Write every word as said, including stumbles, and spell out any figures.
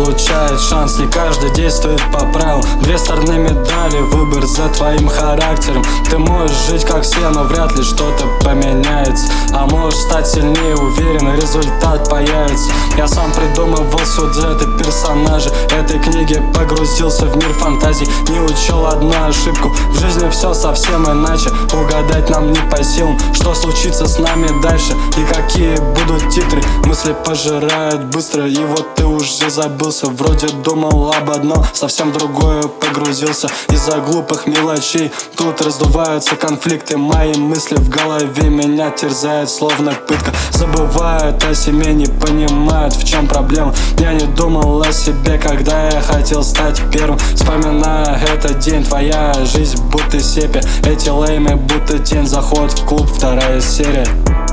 получает шанс. Не каждый действует по правилам. Две стороны медали, выбор за твоим характером. Ты можешь жить как все, но вряд ли что-то поменяется. А можешь стать сильнее, уверен, результат появится. Я сам придумывал сюжеты, персонажи этой книги, погрузился в мир фантазий. Не учел одну ошибку, в жизни все совсем иначе. Угадать нам не по силам, что случится с нами дальше и какие будут титры. Мысли пожирают быстро, и вот ты уже забылся. Вроде думал об одном, совсем другое погрузился. Из-за глупых мелочей тут раздуваются конфликты. Мои мысли в голове меня терзают, словно пытка. Забывают о себе, не понимают, в чем проблема. Я не думал о себе, когда я хотел стать первым. Вспоминая этот день, твоя жизнь будто сепия. Эти леймы будто тень, заход в клуб, вторая серия.